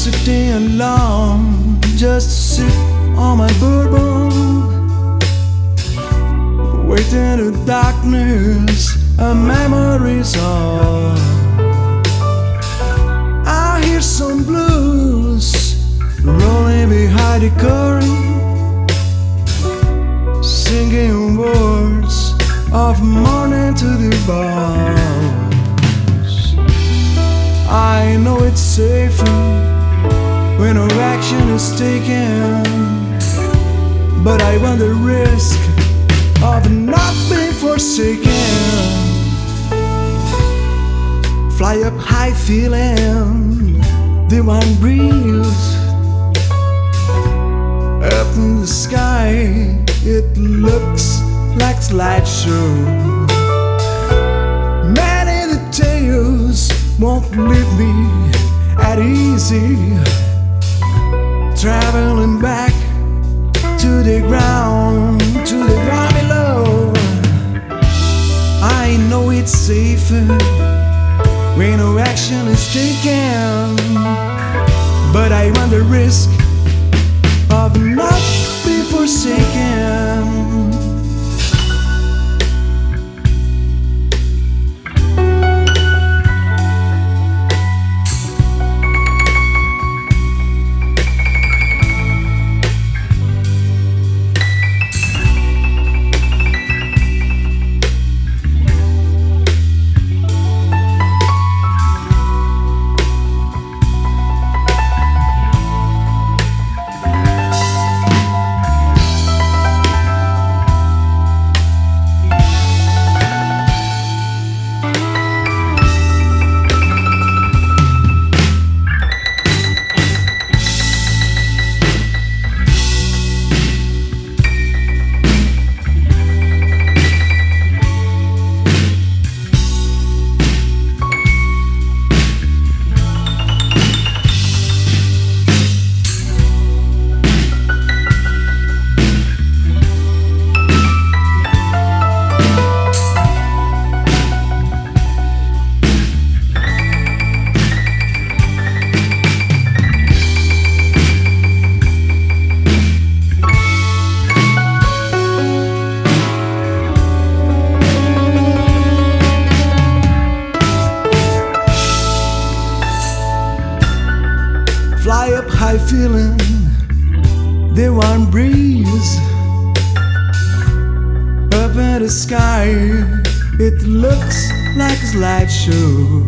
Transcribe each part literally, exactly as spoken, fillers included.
sitting alone, just to sip on my bourbon, waiting in the darkness, a memory's all. I hear some blues rolling behind the current, singing words of morning to the bones. I know it's safer when no action is taken, but I run the risk of not being forsaken. Fly up high feeling the one breeze. Up in the sky it looks like slideshow. Many the tales won't leave me at easy. Traveling back to the ground, to the ground below. I know it's safer when no action is taken, but I run the risk of not being forsaken. Fly up high feeling the one breeze. Up in the sky it looks like a slideshow.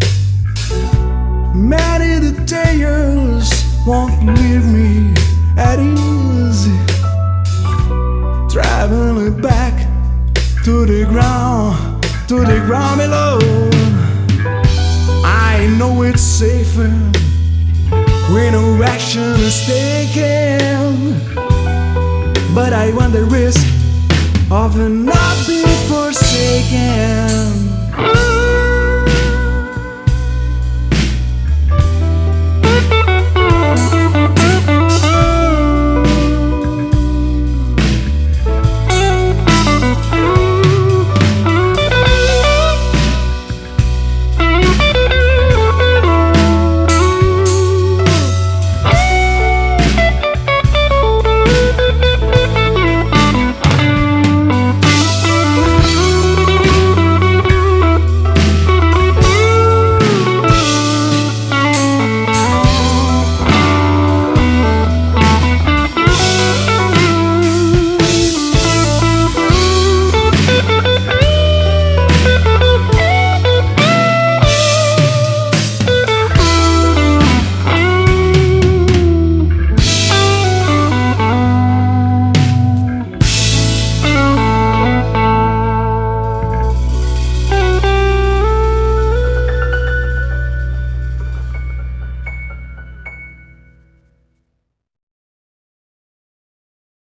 Many the tales won't leave me at ease. Traveling back to the ground, to the ground below. I know it's safer when no action is taken, but I run the risk of not being forsaken.